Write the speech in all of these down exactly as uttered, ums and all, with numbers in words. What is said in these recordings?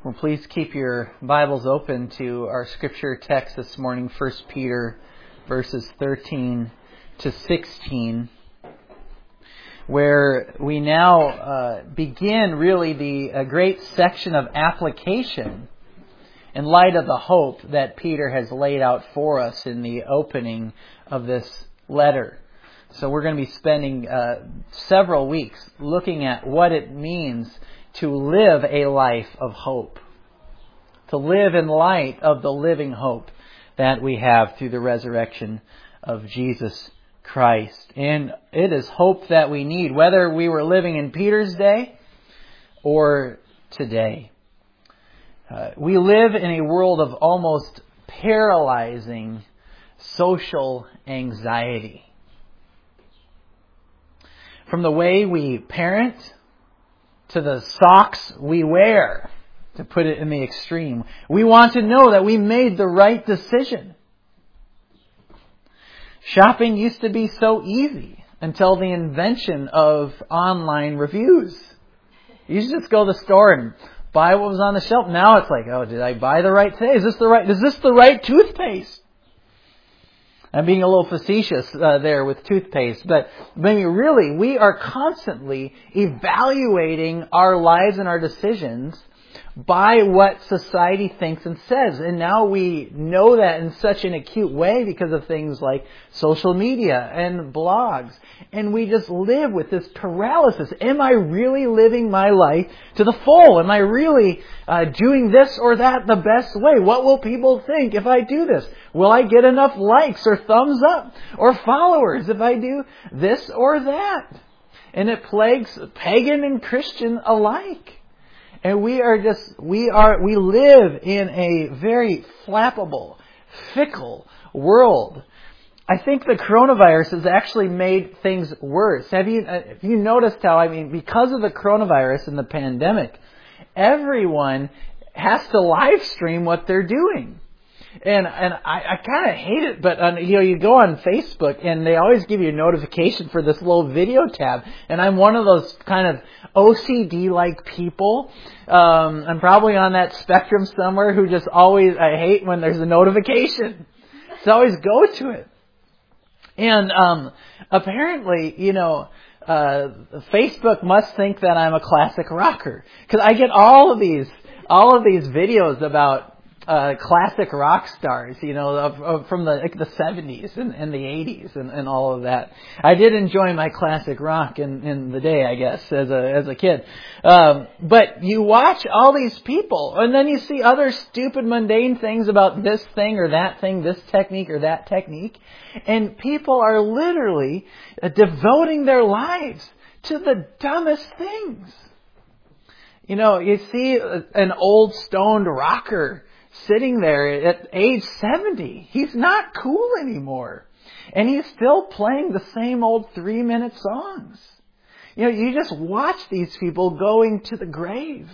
Well, please keep your Bibles open to our scripture text this morning, First Peter verses thirteen to sixteen, where we now uh, begin really the a great section of application in light of the hope that Peter has laid out for us in the opening of this letter. So we're going to be spending uh, several weeks looking at what it means to live a life of hope. To live in light of the living hope that we have through the resurrection of Jesus Christ. And it is hope that we need, whether we were living in Peter's day or today. Uh, we live in a world of almost paralyzing social anxiety. From the way we parent to the socks we wear, to put it in the extreme. We want to know that we made the right decision. Shopping used to be so easy until the invention of online reviews. You used to just go to the store and buy what was on the shelf. Now it's like, oh, did I buy the right thing? Is this the right, is this the right toothpaste? I'm being a little facetious uh, there with toothpaste, but maybe really we are constantly evaluating our lives and our decisions by what society thinks and says. And now we know that in such an acute way because of things like social media and blogs. And we just live with this paralysis. Am I really living my life to the full? Am I really uh, doing this or that the best way? What will people think if I do this? Will I get enough likes or thumbs up or followers if I do this or that? And it plagues pagan and Christian alike. And we are just, we are, we live in a very flappable, fickle world. I think the coronavirus has actually made things worse. Have you, have you noticed how, I mean, because of the coronavirus and the pandemic, everyone has to live stream what they're doing. And and I, I kind of hate it, but on, you know, you go on Facebook and they always give you a notification for this little video tab. And I'm one of those kind of O C D-like people. Um, I'm probably on that spectrum somewhere who just always, I hate when there's a notification. So I always go to it. And um, apparently, you know, uh, Facebook must think that I'm a classic rocker, because I get all of these, all of these videos about Uh, classic rock stars, you know, of, of, from the like the seventies and, and the eighties and, and all of that. I did enjoy my classic rock in, in the day, I guess, as a as a kid. Um, but you watch all these people, and then you see other stupid, mundane things about this thing or that thing, this technique or that technique, and people are literally uh, devoting their lives to the dumbest things. You know, you see an old stoned rocker sitting there at age seventy. He's not cool anymore. And he's still playing the same old three-minute songs. You know, you just watch these people going to the grave.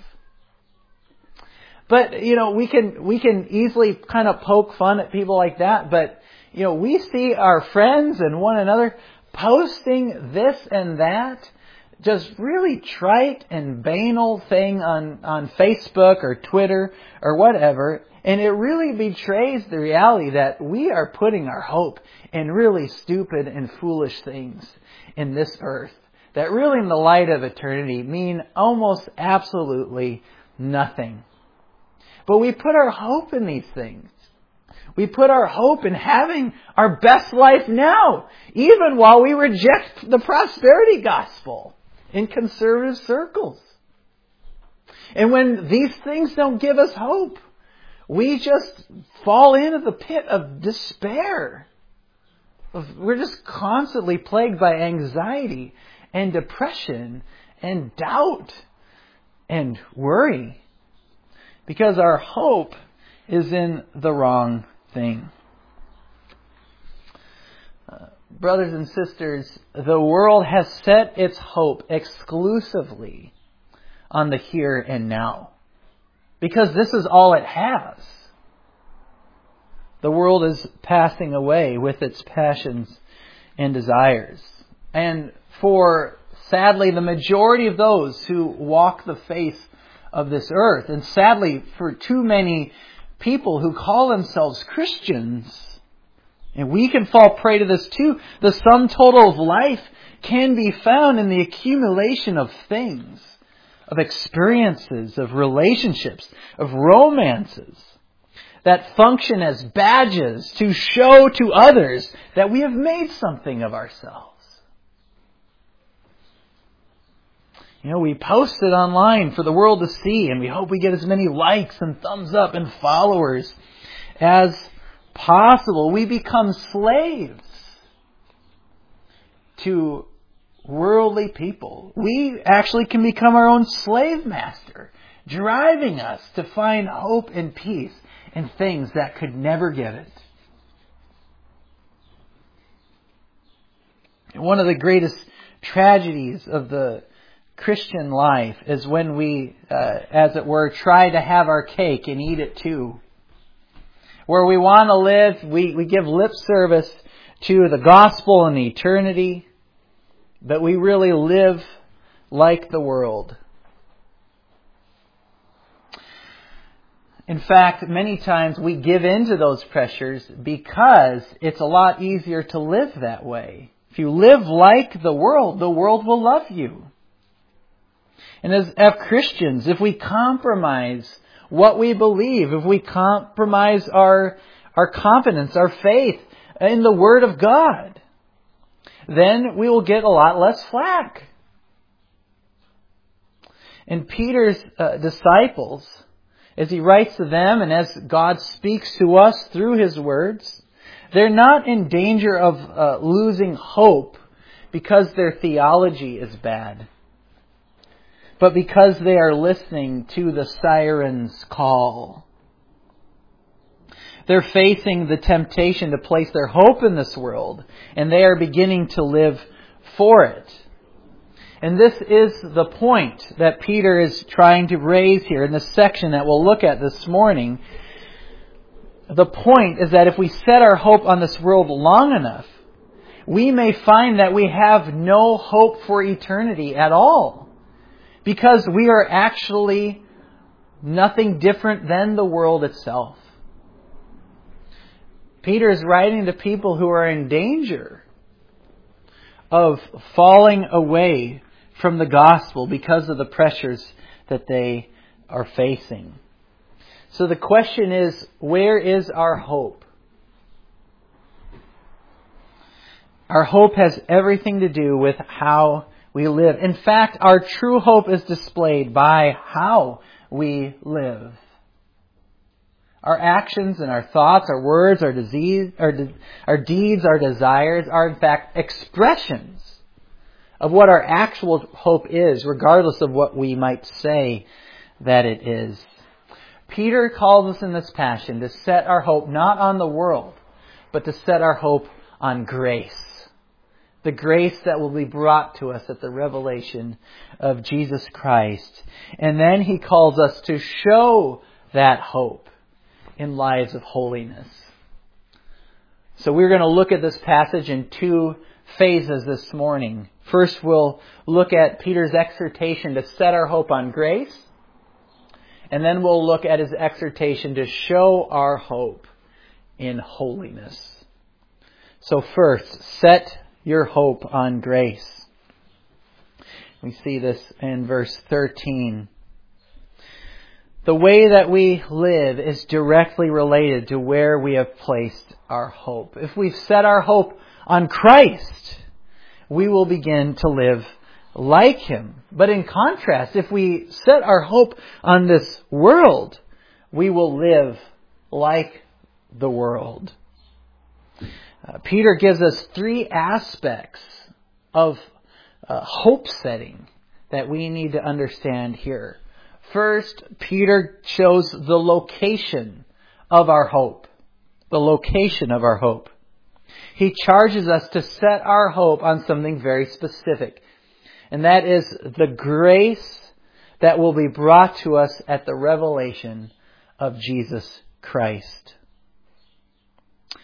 But, you know, we can we can easily kind of poke fun at people like that. But, you know, we see our friends and one another posting this and that, just really trite and banal thing on, on Facebook or Twitter or whatever. And it really betrays the reality that we are putting our hope in really stupid and foolish things in this earth that really in the light of eternity mean almost absolutely nothing. But we put our hope in these things. We put our hope in having our best life now, even while we reject the prosperity gospel in conservative circles. And when these things don't give us hope, we just fall into the pit of despair. We're just constantly plagued by anxiety and depression and doubt and worry because our hope is in the wrong thing. Uh, brothers and sisters, the world has set its hope exclusively on the here and now, because this is all it has. The world is passing away with its passions and desires. And for, sadly, the majority of those who walk the face of this earth. And sadly, for too many people who call themselves Christians, and we can fall prey to this too, the sum total of life can be found in the accumulation of things, of experiences, of relationships, of romances that function as badges to show to others that we have made something of ourselves. You know, we post it online for the world to see, and we hope we get as many likes and thumbs up and followers as possible. We become slaves to worldly people. We actually can become our own slave master, driving us to find hope and peace in things that could never give it. One of the greatest tragedies of the Christian life is when we, uh, as it were, try to have our cake and eat it too. Where we want to live, we, we give lip service to the gospel and eternity, but we really live like the world. In fact, many times we give in to those pressures because it's a lot easier to live that way. If you live like the world, the world will love you. And as, as Christians, if we compromise what we believe, if we compromise our, our confidence, our faith in the Word of God, then we will get a lot less flack. And Peter's uh, disciples, as he writes to them and as God speaks to us through His words, they're not in danger of uh, losing hope because their theology is bad, but because they are listening to the siren's call. They're facing the temptation to place their hope in this world, and they are beginning to live for it. And this is the point that Peter is trying to raise here in this section that we'll look at this morning. The point is that if we set our hope on this world long enough, we may find that we have no hope for eternity at all, because we are actually nothing different than the world itself. Peter is writing to people who are in danger of falling away from the gospel because of the pressures that they are facing. So the question is, where is our hope? Our hope has everything to do with how we live. In fact, our true hope is displayed by how we live. Our actions and our thoughts, our words, our disease, our, de- our deeds, our desires are in fact expressions of what our actual hope is, regardless of what we might say that it is. Peter calls us in this passion to set our hope not on the world, but to set our hope on grace. The grace that will be brought to us at the revelation of Jesus Christ. And then he calls us to show that hope in lives of holiness. So we're going to look at this passage in two phases this morning. First, we'll look at Peter's exhortation to set our hope on grace. And then we'll look at his exhortation to show our hope in holiness. So first, set your hope on grace. We see this in verse thirteen. The way that we live is directly related to where we have placed our hope. If we've set our hope on Christ, we will begin to live like Him. But in contrast, if we set our hope on this world, we will live like the world. Uh, Peter gives us three aspects of uh, hope setting that we need to understand here. First, Peter shows the location of our hope. The location of our hope. He charges us to set our hope on something very specific. And that is the grace that will be brought to us at the revelation of Jesus Christ.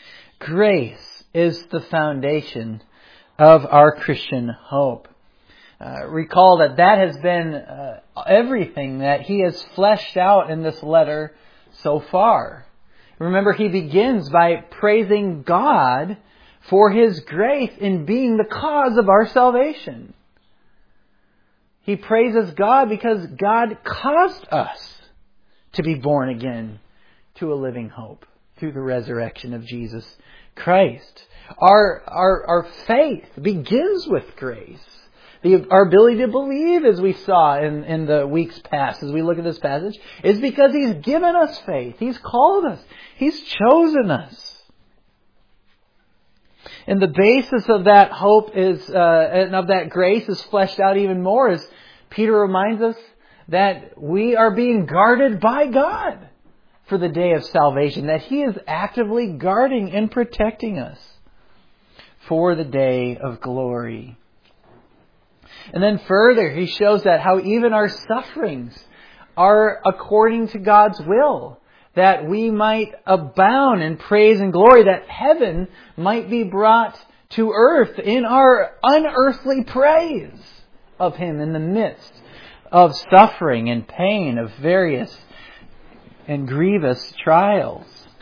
Grace is the foundation of our Christian hope. Uh, recall that that has been uh, everything that he has fleshed out in this letter so far. Remember, he begins by praising God for His grace in being the cause of our salvation. He praises God because God caused us to be born again to a living hope through the resurrection of Jesus Christ. Our, our, our faith begins with grace. The, our ability to believe, as we saw in, in the weeks past, as we look at this passage, is because He's given us faith. He's called us. He's chosen us. And the basis of that hope is, uh, and of that grace is fleshed out even more as Peter reminds us that we are being guarded by God for the day of salvation, that He is actively guarding and protecting us for the day of glory. And then further, he shows that how even our sufferings are according to God's will, that we might abound in praise and glory, that heaven might be brought to earth in our unearthly praise of Him in the midst of suffering and pain, of various and grievous trials.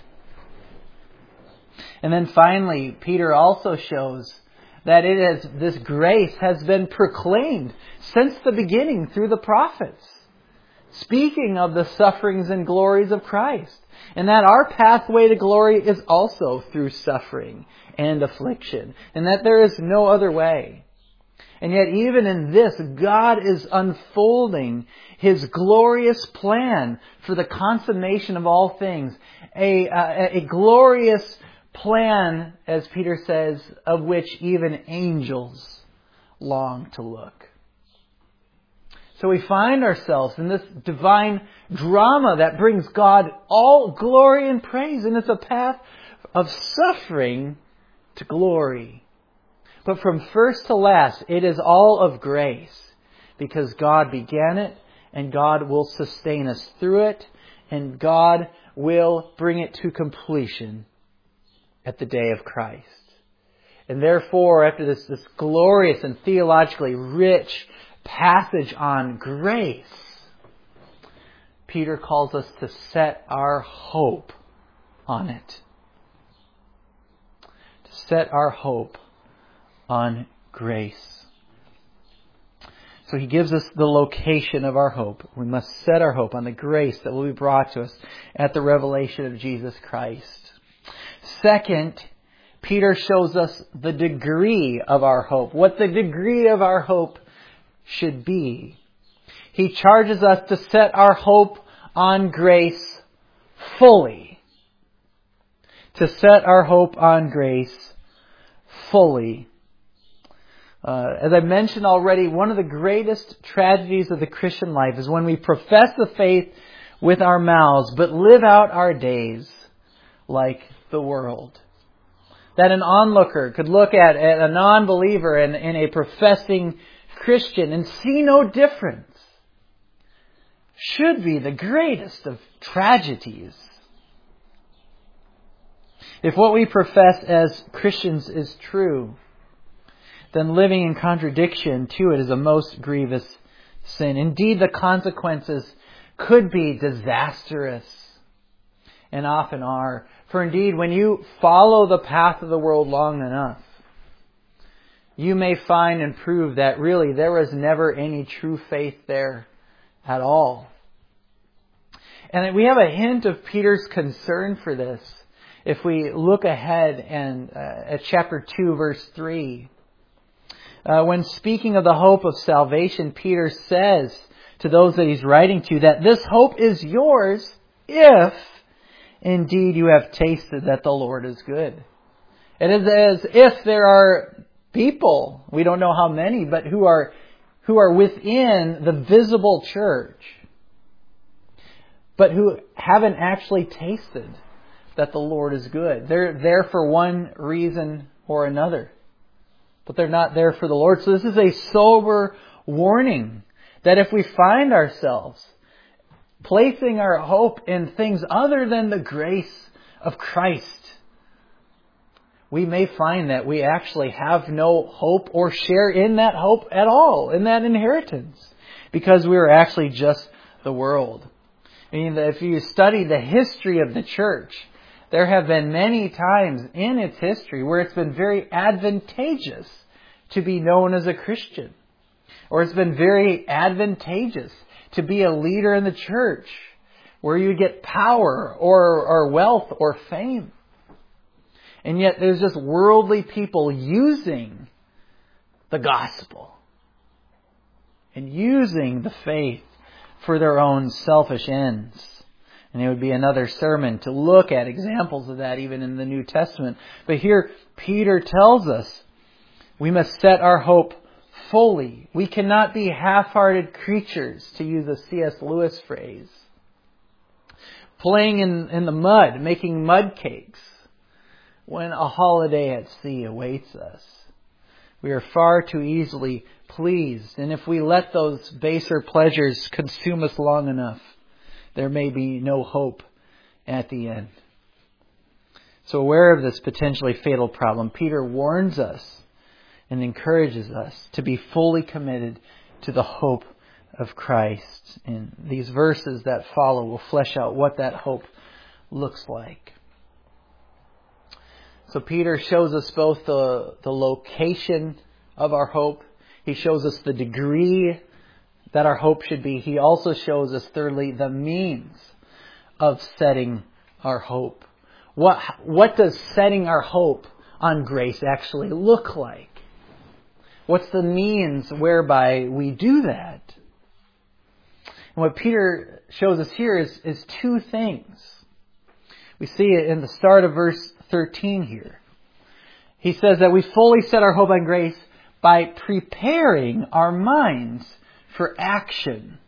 And then finally, Peter also shows that it is, this grace has been proclaimed since the beginning through the prophets, speaking of the sufferings and glories of Christ, and that our pathway to glory is also through suffering and affliction, and that there is no other way. And yet even in this, God is unfolding His glorious plan for the consummation of all things, a, a, a glorious plan, as Peter says, of which even angels long to look. So we find ourselves in this divine drama that brings God all glory and praise, and it's a path of suffering to glory. But from first to last, it is all of grace, because God began it, and God will sustain us through it, and God will bring it to completion at the day of Christ. And therefore, after this, this glorious and theologically rich passage on grace, Peter calls us to set our hope on it. To set our hope on grace. So he gives us the location of our hope. We must set our hope on the grace that will be brought to us at the revelation of Jesus Christ. Second, Peter shows us the degree of our hope, what the degree of our hope should be. He charges us to set our hope on grace fully. To set our hope on grace fully. Uh, as I mentioned already, one of the greatest tragedies of the Christian life is when we profess the faith with our mouths, but live out our days like the world. That an onlooker could look at, at a non-believer and, and a professing Christian and see no difference should be the greatest of tragedies. If what we profess as Christians is true, then living in contradiction to it is a most grievous sin. Indeed, the consequences could be disastrous, and often are. For indeed, when you follow the path of the world long enough, you may find and prove that really there was never any true faith there at all. And we have a hint of Peter's concern for this if we look ahead and uh, at chapter two, verse three. Uh, when speaking of the hope of salvation, Peter says to those that he's writing to that this hope is yours if indeed you have tasted that the Lord is good. It is as if there are people, we don't know how many, but who are who are within the visible church, but who haven't actually tasted that the Lord is good. They're there for one reason or another, but they're not there for the Lord. So this is a sober warning that if we find ourselves placing our hope in things other than the grace of Christ, we may find that we actually have no hope or share in that hope at all, in that inheritance, because we are actually just the world. I mean, if you study the history of the church, there have been many times in its history where it's been very advantageous to be known as a Christian. Or it's been very advantageous to be a leader in the church, where you get power or, or wealth or fame. And yet there's just worldly people using the gospel and using the faith for their own selfish ends. And it would be another sermon to look at examples of that even in the New Testament. But here Peter tells us we must set our hope fully. We cannot be half-hearted creatures, to use a C S Lewis phrase. Playing in, in the mud, making mud cakes, when a holiday at sea awaits us. We are far too easily pleased, and if we let those baser pleasures consume us long enough, there may be no hope at the end. So aware of this potentially fatal problem, Peter warns us and encourages us to be fully committed to the hope of Christ. And these verses that follow will flesh out what that hope looks like. So Peter shows us both the, the location of our hope. He shows us the degree that our hope should be. He also shows us, thirdly, the means of setting our hope. What, what does setting our hope on grace actually look like? What's the means whereby we do that? And what Peter shows us here is, is two things. We see it in the start of verse thirteen here. He says that we fully set our hope on grace by preparing our minds for action.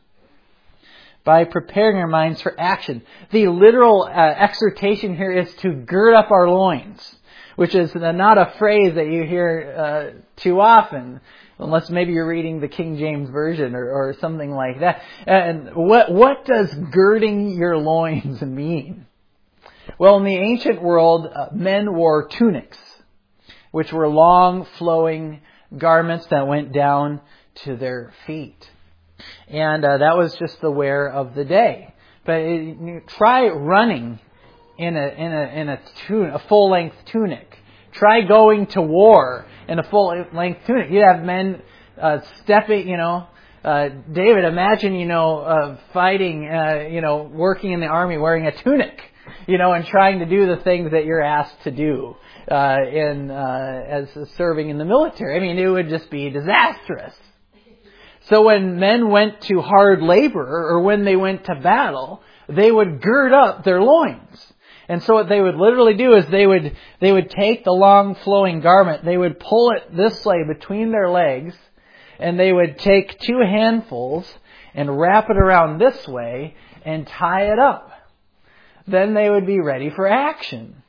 By preparing our minds for action. The literal uh, exhortation here is to gird up our loins, which is not a phrase that you hear uh, too often, unless maybe you're reading the King James Version or, or something like that. And what what does girding your loins mean? Well, in the ancient world, uh, men wore tunics, which were long, flowing garments that went down to their feet. And uh, that was just the wear of the day. But it, try running in a in a in a, tun- a full length tunic. Try going to war in a full length tunic. You have men uh, stepping, you know. Uh, David, imagine, you know, uh, fighting, uh, you know, working in the army wearing a tunic, you know, and trying to do the things that you're asked to do uh, in uh, as serving in the military. I mean, it would just be disastrous. So when men went to hard labor or when they went to battle, they would gird up their loins. And so what they would literally do is they would they would take the long flowing garment, they would pull it this way between their legs, and they would take two handfuls and wrap it around this way and tie it up. Then they would be ready for action.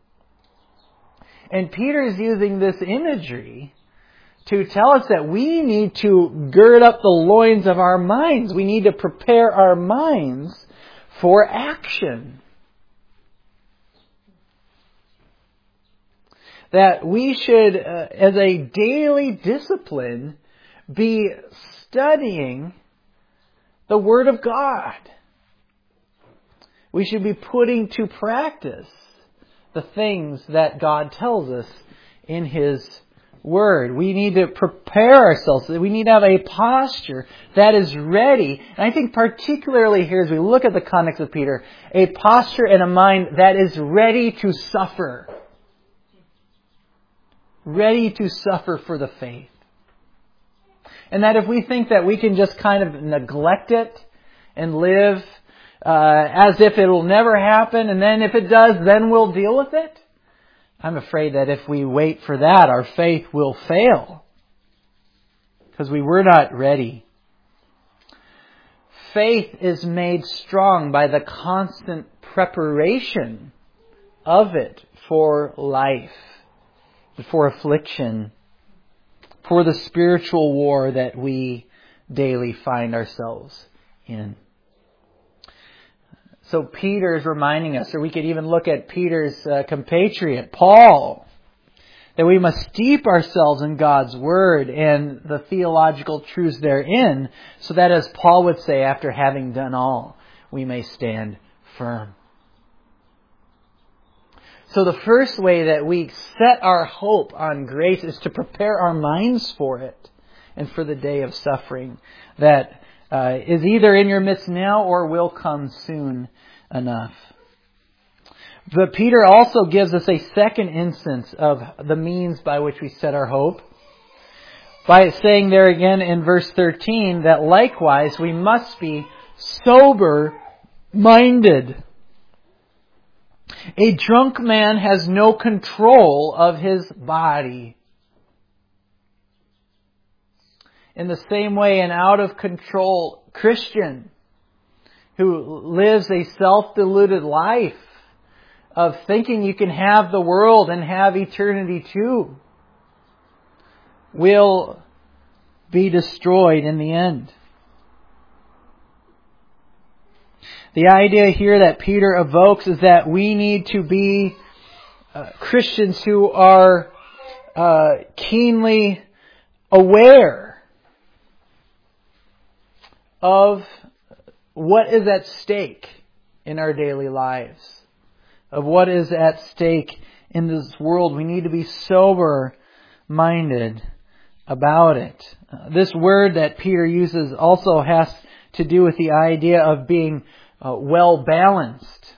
And Peter's using this imagery to tell us that we need to gird up the loins of our minds. We need to prepare our minds for action. That we should, uh, as a daily discipline, be studying the Word of God. We should be putting to practice the things that God tells us in His Word. We need to prepare ourselves. We need to have a posture that is ready. And I think particularly here as we look at the context of Peter, a posture and a mind that is ready to suffer. Ready to suffer for the faith. And that if we think that we can just kind of neglect it and live uh, as if it will never happen, and then if it does, then we'll deal with it, I'm afraid that if we wait for that, our faith will fail. Because we were not ready. Faith is made strong by the constant preparation of it for life, for affliction, for the spiritual war that we daily find ourselves in. So Peter is reminding us, or we could even look at Peter's uh, compatriot, Paul. that we must steep ourselves in God's Word and the theological truths therein, so that, as Paul would say, after having done all, we may stand firm. So the first way that we set our hope on grace is to prepare our minds for it and for the day of suffering that uh, is either in your midst now or will come soon enough. But Peter also gives us a second instance of the means by which we set our hope, by saying there again in verse thirteen that likewise we must be sober-minded. A drunk man has no control of his body. In the same way, an out-of-control Christian who lives a self-deluded life of thinking you can have the world and have eternity too will be destroyed in the end. The idea here that Peter evokes is that we need to be uh, Christians who are uh, keenly aware of what is at stake in our daily lives, of what is at stake in this world. We need to be sober-minded about it. Uh, this word that Peter uses also has to do with the idea of being uh, well-balanced.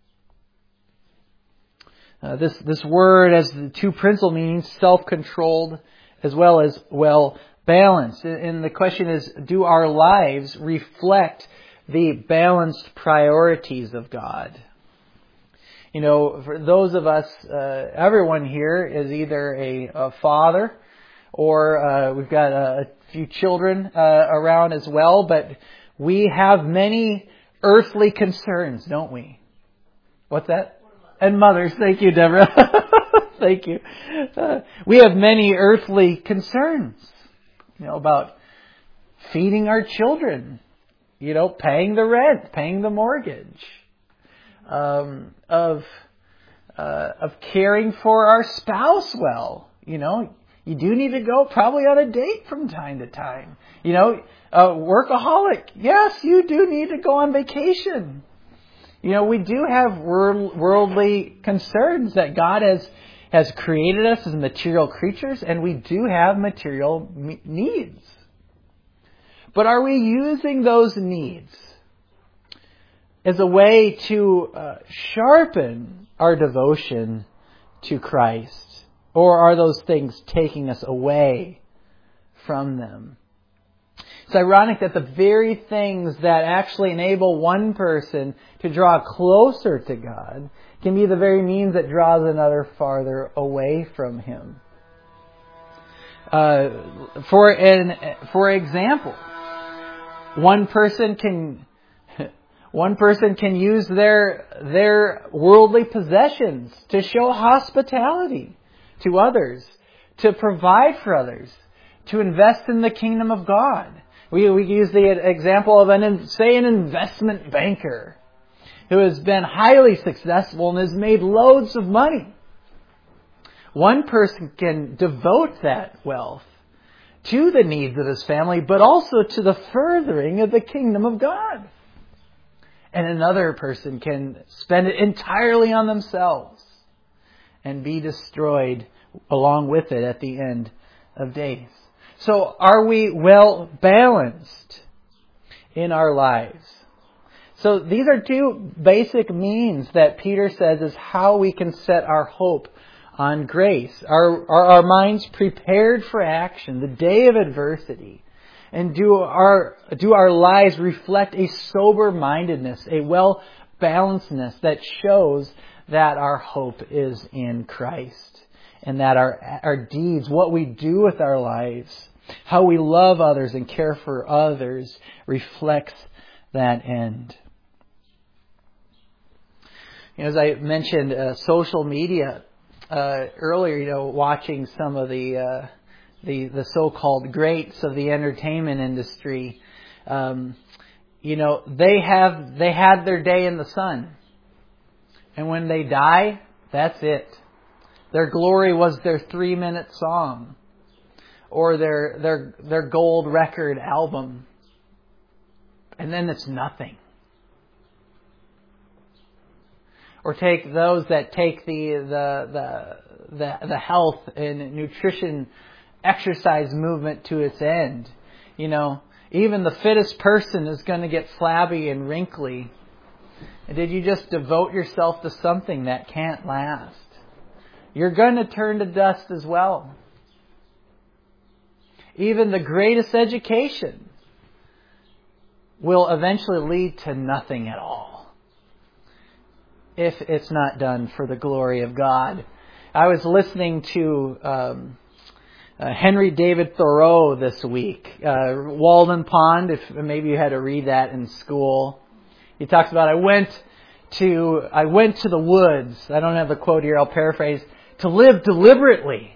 Uh, this, this word has the two principal meanings, self-controlled as well as well-balanced. And the question is, do our lives reflect the balanced priorities of God? You know, for those of us, uh, everyone here is either a, a father or uh, we've got a, a few children uh, around as well, but we have many earthly concerns, don't we? What's that? And mothers. Thank you, Deborah. Thank you. Uh, we have many earthly concerns, you know, about feeding our children, you know, paying the rent, paying the mortgage, um, of uh, of caring for our spouse well. You know, you do need to go probably on a date from time to time. You know, a workaholic. Yes, you do need to go on vacation. You know, we do have worldly concerns that God has has created us as material creatures, and we do have material needs. But are we using those needs as a way to uh, sharpen our devotion to Christ? Or are those things taking us away from them? It's ironic that the very things that actually enable one person to draw closer to God can be the very means that draws another farther away from Him. Uh, for an, for example, one person can one person can use their their worldly possessions to show hospitality to others, to provide for others, to invest in the kingdom of God. We we use the example of an say an investment banker who has been highly successful and has made loads of money. One person can devote that wealth to the needs of his family, but also to the furthering of the kingdom of God. And another person can spend it entirely on themselves and be destroyed along with it at the end of days. So are we well balanced in our lives? So these are two basic means that Peter says is how we can set our hope on grace. Are, are our minds prepared for action, the day of adversity? And do our, do our lives reflect a sober-mindedness, a well-balancedness that shows that our hope is in Christ? And that our, our deeds, what we do with our lives, how we love others and care for others reflects that end. You know, as I mentioned, uh, social media uh, earlier, you know, watching some of the, uh, the the so-called greats of the entertainment industry, um, you know, they have they had their day in the sun, and when they die, that's it. Their glory was their three-minute song or their their their gold record album. And then it's nothing. Or take those that take the the the the, the health and nutrition exercise movement to its end. You know, even the fittest person is going to get flabby and wrinkly. And did you just devote yourself to something that can't last? You're going to turn to dust as well. Even the greatest education will eventually lead to nothing at all if it's not done for the glory of God. I was listening to um, uh, Henry David Thoreau this week. Uh, Walden Pond, if maybe you had to read that in school. He talks about, I went to I went to the woods. I don't have the quote here, I'll paraphrase. To live deliberately.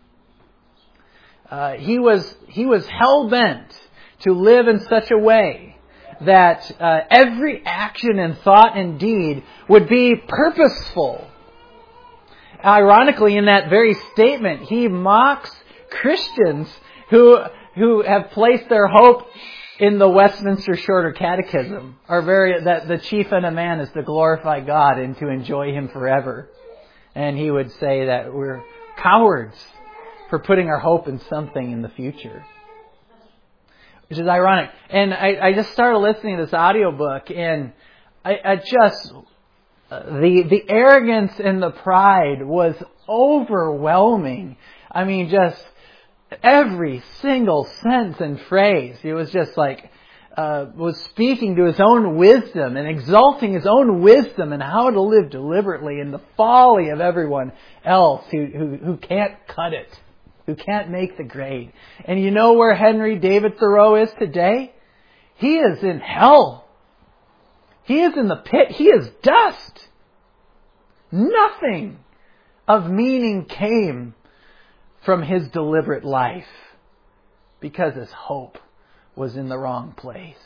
Uh, he was he was hell-bent to live in such a way that uh, every action and thought and deed would be purposeful. Ironically, in that very statement, he mocks Christians who who have placed their hope in the Westminster Shorter Catechism, are very that the chief end of man is to glorify God and to enjoy Him forever. And he would say that we're cowards for putting our hope in something in the future. Which is ironic. And I, I just started listening to this audiobook, and I, I just, the the arrogance and the pride was overwhelming. I mean, just every single sentence and phrase. It was just like, Uh, was speaking to his own wisdom and exalting his own wisdom and how to live deliberately in the folly of everyone else who, who, who can't cut it, who can't make the grade. And you know where Henry David Thoreau is today? He is in hell. He is in the pit. He is dust. Nothing of meaning came from his deliberate life because his hope was in the wrong place.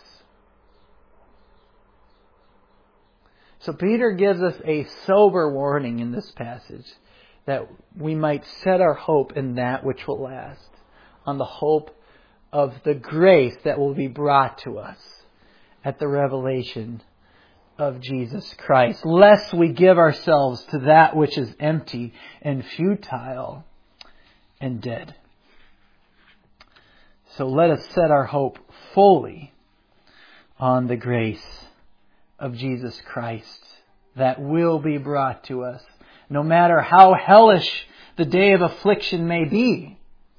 So Peter gives us a sober warning in this passage that we might set our hope in that which will last, on the hope of the grace that will be brought to us at the revelation of Jesus Christ, lest we give ourselves to that which is empty and futile and dead. So let us set our hope fully on the grace of Jesus Christ that will be brought to us, no matter how hellish the day of affliction may be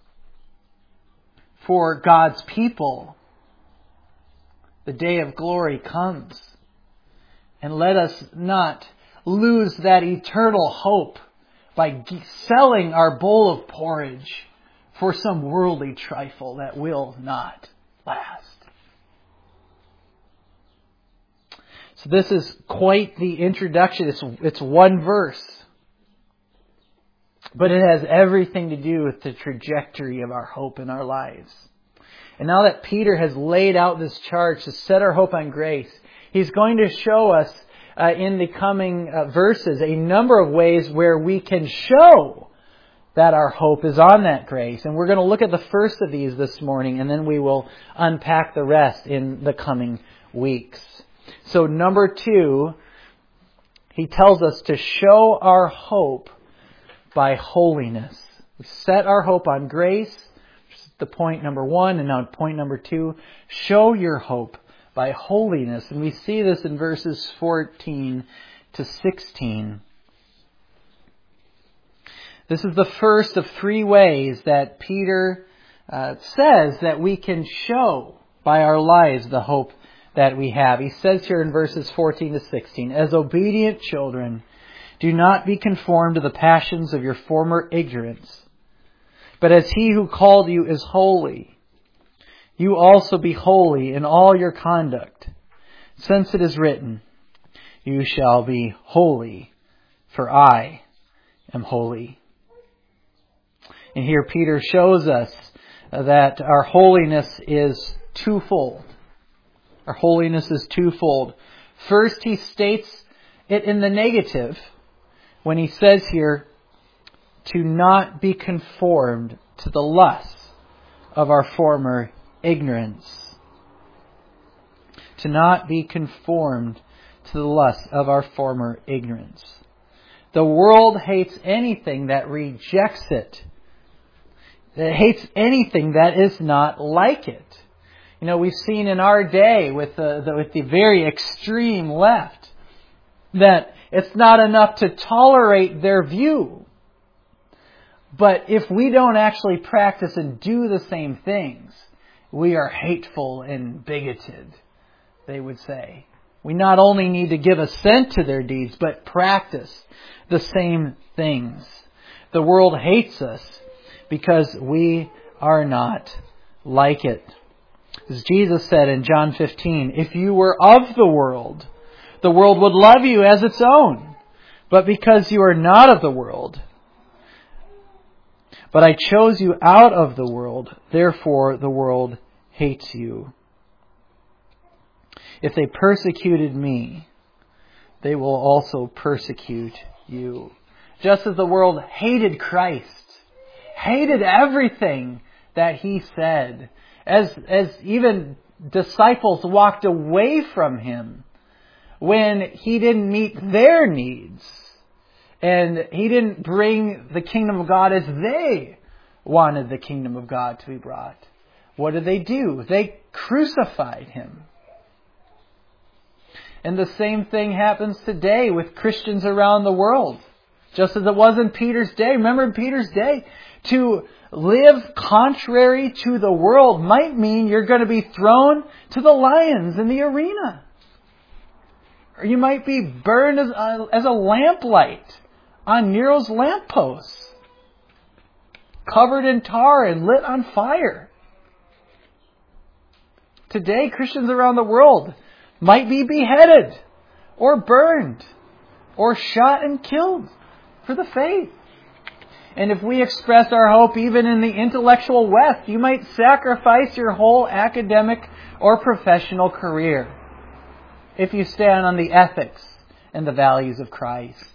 for God's people. The day of glory comes. And let us not lose that eternal hope by selling our bowl of porridge for some worldly trifle that will not last. So this is quite the introduction. It's, it's one verse. But it has everything to do with the trajectory of our hope in our lives. And now that Peter has laid out this charge to set our hope on grace, he's going to show us uh, in the coming uh, verses a number of ways where we can show that our hope is on that grace. And we're going to look at the first of these this morning, and then we will unpack the rest in the coming weeks. So number two, he tells us to show our hope by holiness. We set our hope on grace, which is the point number one, and now point number two, show your hope by holiness. And we see this in verses fourteen to sixteen. This is the first of three ways that Peter uh, says that we can show by our lives the hope that we have. He says here in verses fourteen to sixteen, as obedient children, do not be conformed to the passions of your former ignorance, but as He who called you is holy, you also be holy in all your conduct, since it is written, you shall be holy, for I am holy. And here Peter shows us that our holiness is twofold. Our holiness is twofold. First, he states it in the negative when he says here, to not be conformed to the lusts of our former ignorance. To not be conformed to the lusts of our former ignorance. The world hates anything that rejects it. It hates anything that is not like it. You know, we've seen in our day with the, the with the very extreme left that it's not enough to tolerate their view. But if we don't actually practice and do the same things, we are hateful and bigoted, they would say. We not only need to give assent to their deeds, but practice the same things. The world hates us because we are not like it. As Jesus said in John fifteen, if you were of the world, the world would love you as its own. But because you are not of the world, but I chose you out of the world, therefore the world hates you. If they persecuted me, they will also persecute you. Just as the world hated Christ, hated everything that He said, as, as even disciples walked away from Him when He didn't meet their needs, and He didn't bring the kingdom of God as they wanted the kingdom of God to be brought. What did they do? They crucified Him. And the same thing happens today with Christians around the world. Just as it was in Peter's day. Remember in Peter's day? To live contrary to the world might mean you're going to be thrown to the lions in the arena. Or you might be burned as a, as a lamplight on Nero's lamppost. Covered in tar and lit on fire. Today, Christians around the world might be beheaded or burned or shot and killed for the faith. And if we express our hope even in the intellectual West, you might sacrifice your whole academic or professional career if you stand on the ethics and the values of Christ.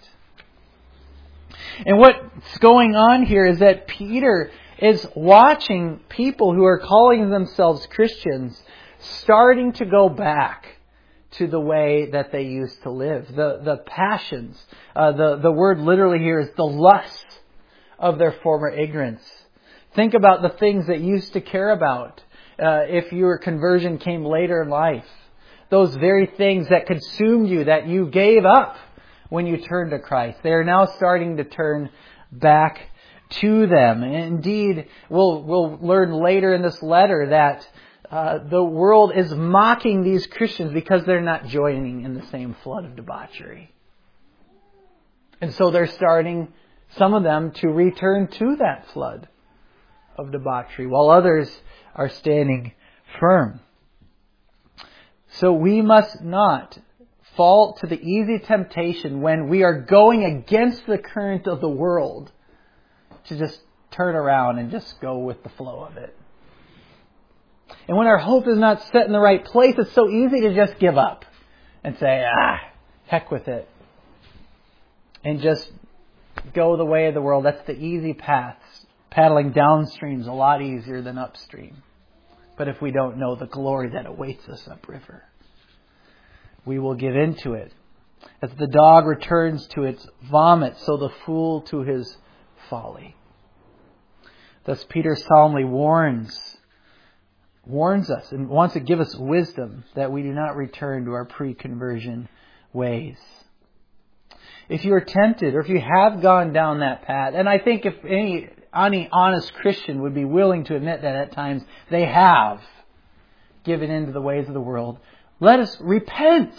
And what's going on here is that Peter is watching people who are calling themselves Christians starting to go back to the way that they used to live. The the passions. Uh, the, the word literally here is the lusts of their former ignorance. Think about the things that you used to care about uh, if your conversion came later in life. Those very things that consumed you, that you gave up when you turned to Christ. They are now starting to turn back to them. Indeed, we'll, we'll learn later in this letter that Uh, the world is mocking these Christians because they're not joining in the same flood of debauchery. And so they're starting, some of them, to return to that flood of debauchery, while others are standing firm. So we must not fall to the easy temptation when we are going against the current of the world to just turn around and just go with the flow of it. And when our hope is not set in the right place, it's so easy to just give up and say, ah, heck with it. And just go the way of the world. That's the easy path. Paddling downstream is a lot easier than upstream. But if we don't know the glory that awaits us upriver, we will give in to it. As the dog returns to its vomit, so the fool to his folly. Thus Peter solemnly warns warns us and wants to give us wisdom that we do not return to our pre-conversion ways. If you are tempted, or if you have gone down that path, and I think if any, any honest Christian would be willing to admit that at times they have given in to the ways of the world, let us repent,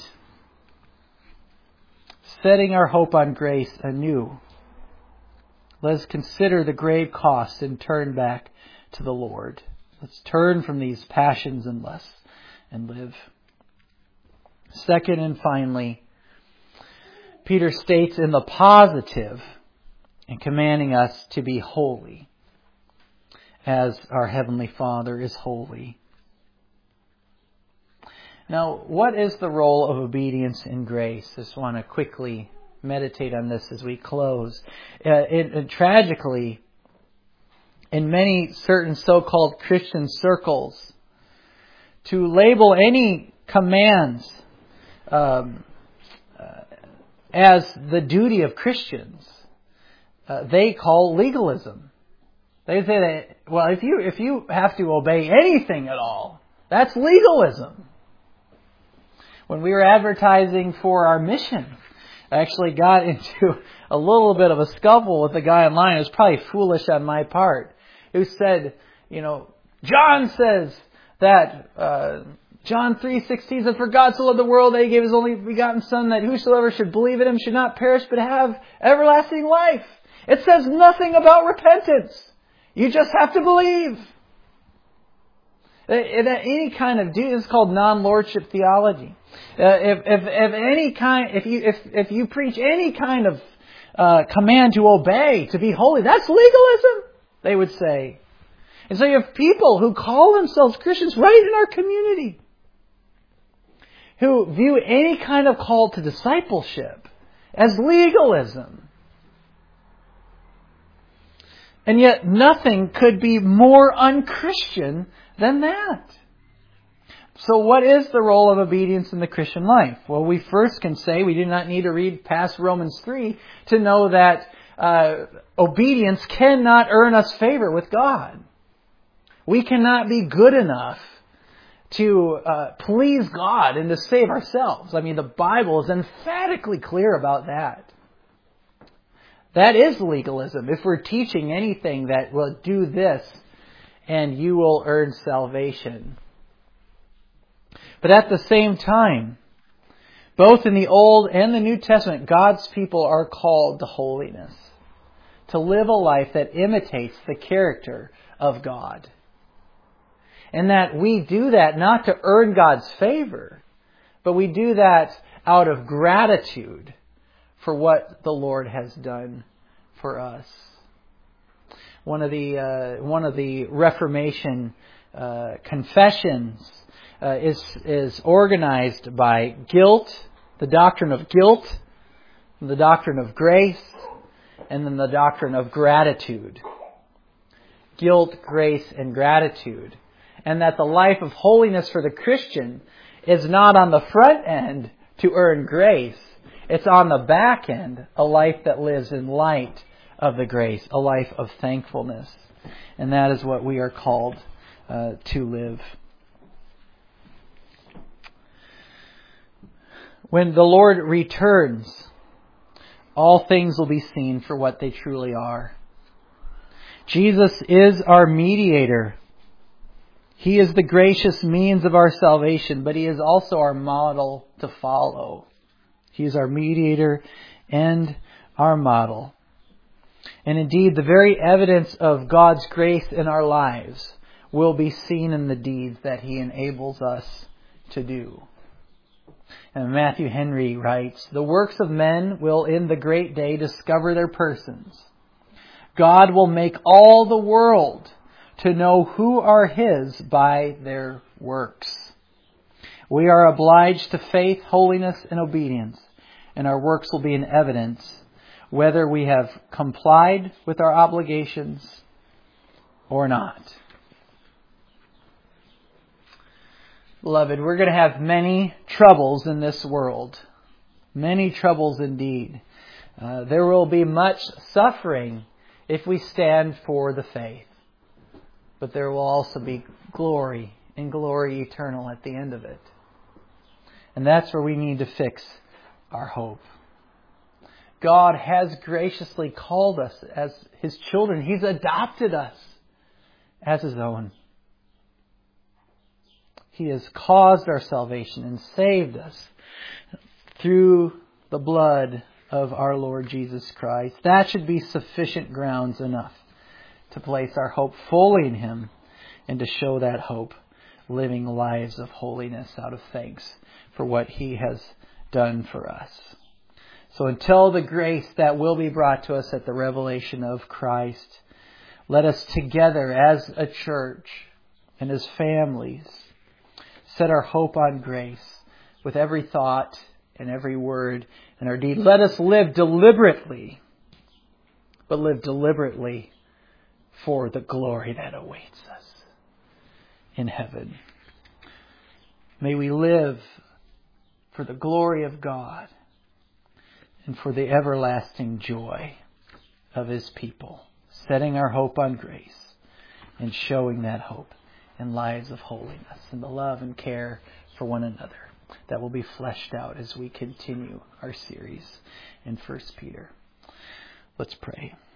setting our hope on grace anew. Let us consider the grave cost and turn back to the Lord. Let's turn from these passions and lusts and live. Second and finally, Peter states in the positive and commanding us to be holy as our Heavenly Father is holy. Now, what is the role of obedience in grace? I just want to quickly meditate on this as we close. Uh, it, it, tragically, in many certain so-called Christian circles, to label any commands um, uh, as the duty of Christians, uh, they call legalism. They say that, well, if you if you have to obey anything at all, that's legalism. When we were advertising for our mission, I actually got into a little bit of a scuffle with the guy online. It was probably foolish on my part, who said, you know, John says that uh, John three sixteen says, "For God so loved the world that He gave His only begotten Son, that whosoever should believe in Him should not perish but have everlasting life." It says nothing about repentance. You just have to believe. Any kind of duty is called non-lordship theology. Uh, if, if, if any kind, if you if if you preach any kind of uh, command to obey, to be holy, that's legalism, they would say. And so you have people who call themselves Christians right in our community, who view any kind of call to discipleship as legalism. And yet nothing could be more unchristian than that. So what is the role of obedience in the Christian life? Well, we first can say we do not need to read past Romans three to know that uh, obedience cannot earn us favor with God. We cannot be good enough to uh, please God and to save ourselves. I mean, the Bible is emphatically clear about that. That is legalism. If we're teaching anything that will do this and you will earn salvation. But at the same time, both in the Old and the New Testament, God's people are called to holiness. To live a life that imitates the character of God. And that we do that not to earn God's favor, but we do that out of gratitude for what the Lord has done for us. One of the uh, one of the Reformation uh, confessions uh, is is organized by guilt, the doctrine of guilt, the doctrine of grace, and then the doctrine of gratitude. Guilt, grace, and gratitude. And that the life of holiness for the Christian is not on the front end to earn grace. It's on the back end, a life that lives in light of the grace, a life of thankfulness. And that is what we are called uh, to live. When the Lord returns, all things will be seen for what they truly are. Jesus is our mediator. He is the gracious means of our salvation, but He is also our model to follow. He is our mediator and our model. And indeed, the very evidence of God's grace in our lives will be seen in the deeds that He enables us to do. And Matthew Henry writes, "The works of men will in the great day discover their persons. God will make all the world to know who are His by their works. We are obliged to faith, holiness, and obedience, and our works will be in evidence whether we have complied with our obligations or not." Beloved, we're going to have many troubles in this world. Many troubles indeed. Uh, there will be much suffering if we stand for the faith. But there will also be glory, and glory eternal at the end of it. And that's where we need to fix our hope. God has graciously called us as His children. He's adopted us as His own. He has caused our salvation and saved us through the blood of our Lord Jesus Christ. That should be sufficient grounds enough to place our hope fully in Him and to show that hope living lives of holiness out of thanks for what He has done for us. So until the grace that will be brought to us at the revelation of Christ, let us together as a church and as families set our hope on grace with every thought in every word and our deed. Let us live deliberately, but live deliberately for the glory that awaits us in heaven. May we live for the glory of God and for the everlasting joy of His people, setting our hope on grace and showing that hope in lives of holiness and the love and care for one another that will be fleshed out as we continue our series in First Peter. Let's pray.